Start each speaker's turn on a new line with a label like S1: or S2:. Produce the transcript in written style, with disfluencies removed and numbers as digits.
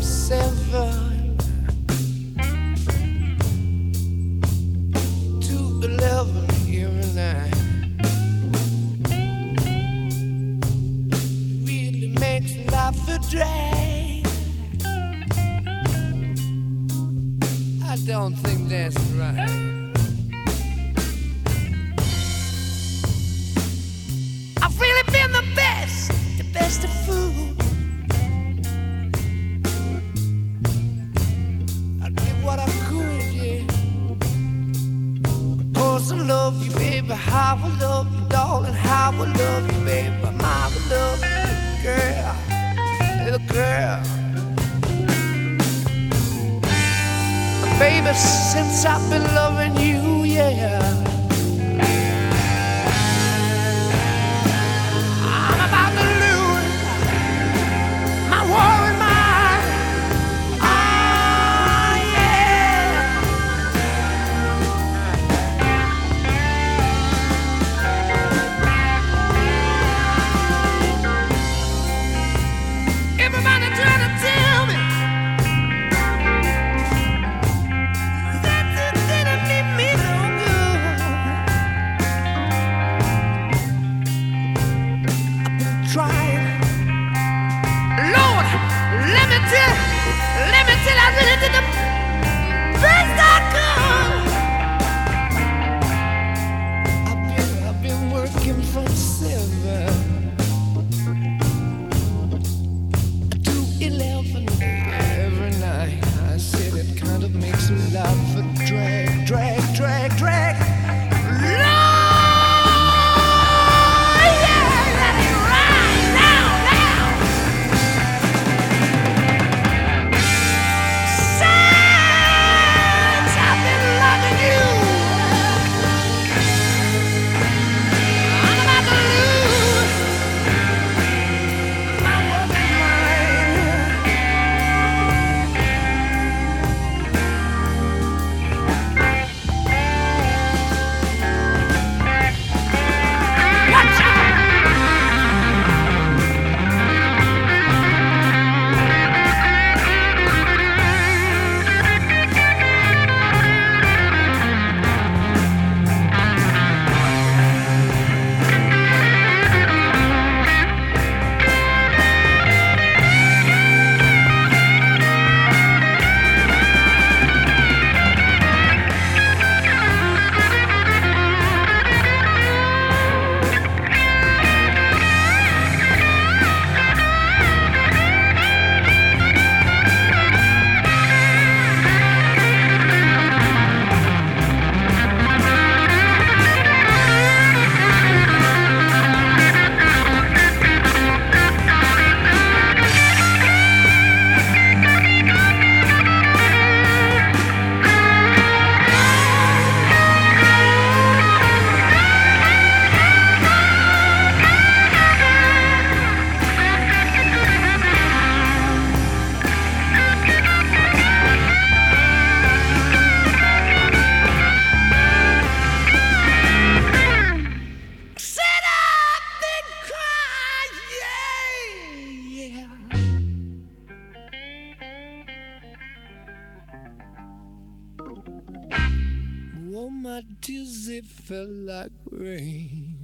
S1: 7 to 11 every night. Really makes life a drag. I don't think that's right. I've really been the best of food. I did what I could, yeah. Of course I love you, baby. How I love you, darling. How I love you, baby. My love you, girl, little girl. Baby, since I've been loving you, yeah. I really did the best I could. I've been working from 7 to 11 every night. I said it kind of makes life a drag, drag, drag, drag. Oh, my tears, they fell like rain.